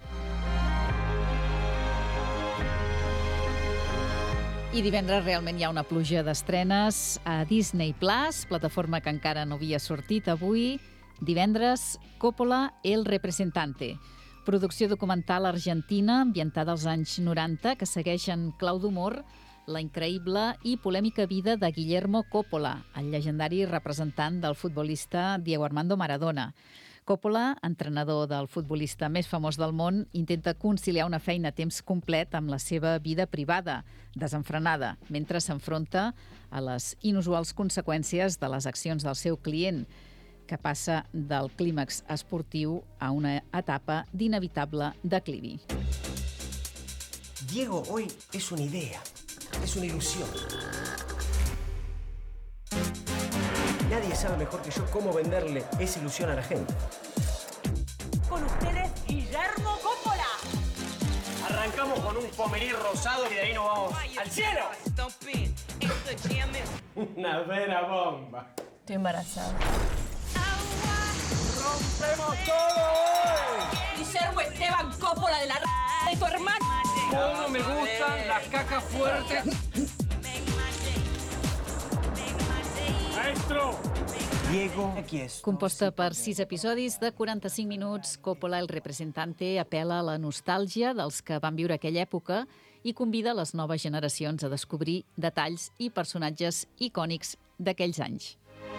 I divendres realment hi ha una pluja d'estrenes a Disney+, plataforma que encara no havia sortit avui. Divendres, Coppola, El Representante. producció documental argentina ambientada als anys 90 que segueix en clau d'humor la increïble i polèmica vida de Guillermo Coppola, el llegendari representant del futbolista Diego Armando Maradona. Coppola, entrenador del futbolista més famós del món, intenta conciliar una feina a temps complet amb la seva vida privada, desenfrenada, mentre s'enfronta a les inusuals conseqüències de les accions del seu client, que passa del clímax esportiu a una etapa d'inevitable declivi. Diego hoy es una idea, es una ilusión. Nadie sabe mejor que yo cómo venderle esa ilusión a la gente. Con ustedes, Guillermo Coppola. Arrancamos con un pomerí rosado y de ahí nos vamos al cielo. Una vera bomba. Estoy embarazada. ¡Rompemos todo hoy! Guillermo Esteban Coppola de la de tu hermano. ¿Cómo me gustan las cacas fuertes? Maestro! Diego, aquí és. Composta per 6 episodis de 45 minuts, Coppola, el representante, apela a la nostàlgia dels que van viure aquella època i convida les noves generacions a descobrir detalls i personatges icònics d'aquells anys.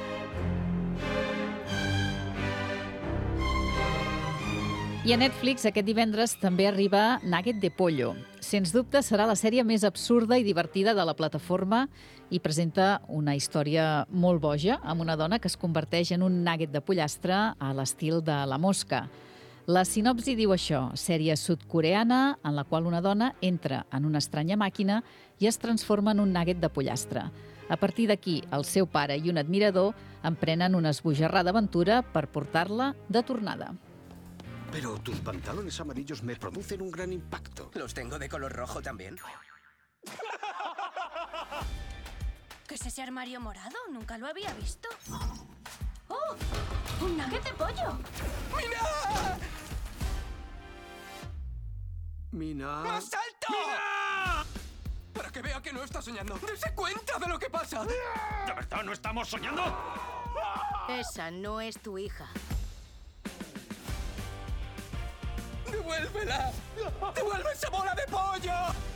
I a Netflix aquest divendres també arriba Nugget de Pollo. Sens dubte serà la sèrie més absurda i divertida de la plataforma i presenta una història molt boja amb una dona que es converteix en un nugget de pollastre a l'estil de La Mosca. La sinopsi diu això: sèrie sud-coreana en la qual una dona entra en una estranya màquina i es transforma en un nugget de pollastre. A partir d'aquí, el seu pare i un admirador emprenen una esbojarrada aventura per portar-la de tornada. Pero tus pantalones amarillos me producen un gran impacto. ¿Los tengo de color rojo también? ¿Qué es ese armario morado? Nunca lo había visto. ¡Oh! ¡Un nugget de pollo! ¡Mira! Mina. ¡Más alto! ¡Mira! Para que vea que no está soñando. ¡Dese cuenta de lo que pasa! ¿De verdad no estamos soñando? Esa no es tu hija. ¡Devuélvela! ¡Devuelve esa bola de pollo!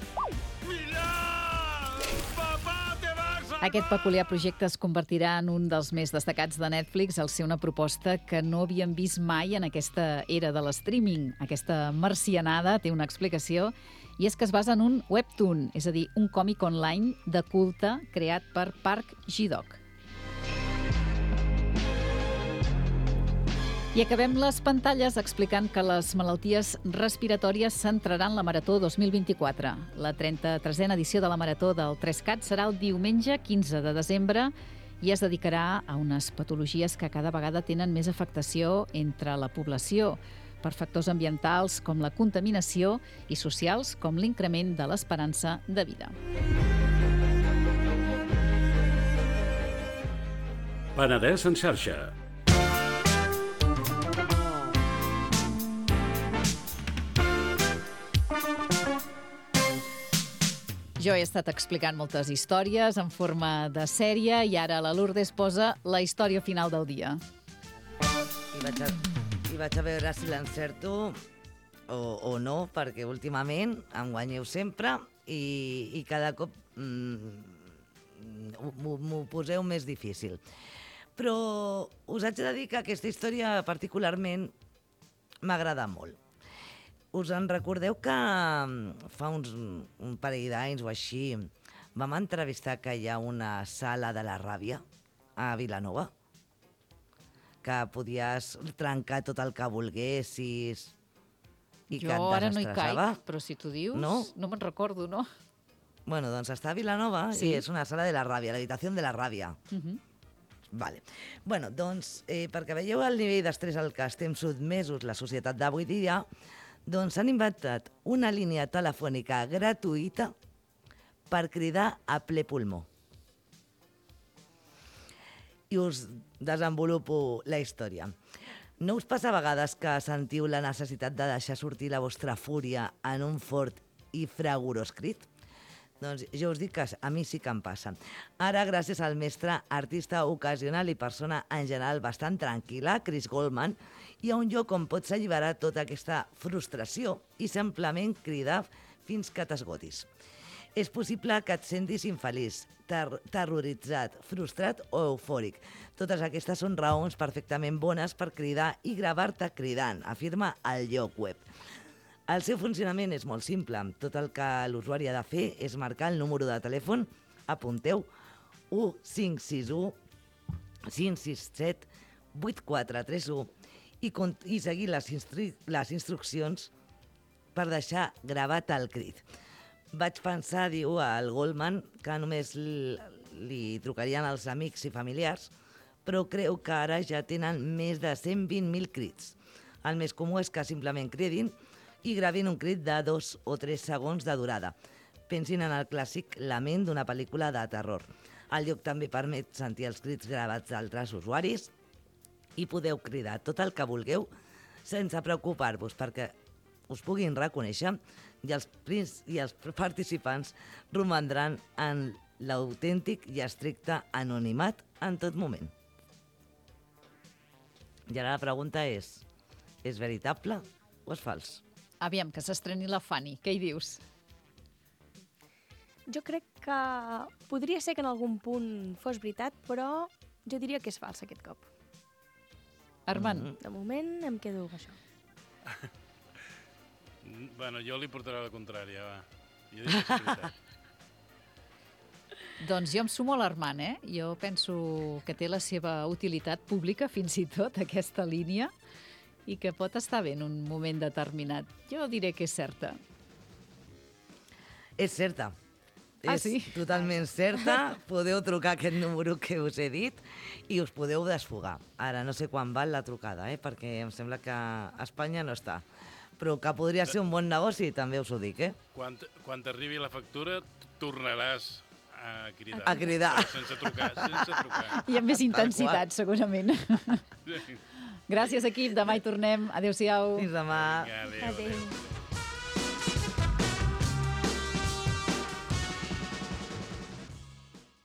¡Mira! ¡Papá, te vas a... Aquest peculiar projecte es convertirà en un dels més destacats de Netflix al ser una proposta que no havíem vist mai en aquesta era de l'streaming. Aquesta marcianada té una explicació i és que es basa en un webtoon, és a dir, un còmic online de culte creat per Park Ji-dok. I acabem les pantalles explicant que les malalties respiratòries centraran la Marató 2024. La 33a edició de la Marató del 3CAT serà el diumenge 15 de desembre i es dedicarà a unes patologies que cada vegada tenen més afectació entre la població, per factors ambientals com la contaminació i socials com l'increment de l'esperança de vida. Penedès en xarxa. Jo he estat explicant moltes històries en forma de sèrie i ara la Lourdes posa la història final del dia. I vaig a veure si l'encerto o no, perquè últimament em guanyeu sempre i cada cop m'ho poseu més difícil. Però us haig de dir que aquesta història particularment m'agrada molt. Us en recordeu que fa un parell d'anys o així vam entrevistar que hi ha una sala de la ràbia a Vilanova? Que podies trencar tot el que volguessis i que et Jo ara no hi desestressava? caic, però si t'ho dius, No me'n recordo, no? Bueno, doncs està a Vilanova Sí. i és una sala de la ràbia, l'habitació de la ràbia. Vale. Bueno, doncs, perquè veieu el nivell d'estrès al que estem sotmesos la societat d'avui dia, doncs han inventat una línia telefònica gratuïta per cridar a ple pulmó. I us desenvolupo la història. No us passa a vegades que sentiu la necessitat de deixar sortir la vostra fúria en un fort i fragorós crit? Doncs jo us dic que a mi sí que em passa. Ara, gràcies al mestre, artista ocasional i persona en general bastant tranquil·la, Chris Goldman, hi ha un lloc on pots alliberar tota aquesta frustració i simplement cridar fins que t'esgotis. És possible que et sentis infeliç, terroritzat, frustrat o eufòric. Totes aquestes són raons perfectament bones per cridar i gravar-te cridant, afirma el lloc web. El seu funcionament és molt simple. Tot el que l'usuari ha de fer és marcar el número de telèfon, apunteu, 1561 567 8431 i seguir les instruccions per deixar gravat el crit. Vaig pensar, diu el Goldman, que només li trucarien als amics i familiars, però creu que ara ja tenen més de 120.000 crits. El més comú és que simplement cridin i gravin un crit de 2 o 3 segons de durada. Pensin en el clàssic lament d'una pel·lícula de terror. El lloc també permet sentir els crits gravats d'altres usuaris i podeu cridar tot el que vulgueu sense preocupar-vos perquè us puguin reconèixer i els participants romandran en l'autèntic i estricte anonimat en tot moment. I ara la pregunta és veritable o és fals? Aviam, que s'estreni la Fanny. Què hi dius? Jo crec que podria ser que en algun punt fos veritat, però jo diria que és fals aquest cop. Armand? De moment em quedo amb això. Bueno, jo li portaré la contrària, va. Jo dic que és veritat. Doncs jo em sumo a l'Armand, eh? Jo penso que té la seva utilitat pública, fins i tot, aquesta línia, i que pot estar bé en un moment determinat. Jo diré que és certa. És certa. Sí? És totalment certa. Podeu trucar aquest número que us he dit i us podeu desfogar. Ara, no sé quan val la trucada, perquè em sembla que a Espanya no està. Però que podria ser un bon negoci, també us ho dic, Quan t'arribi la factura, tornaràs a cridar. A cridar. Sense trucar. I amb més intensitat, segurament. Gràcies, equip. Demà hi tornem. Adéu-siau. Fins demà. Adéu.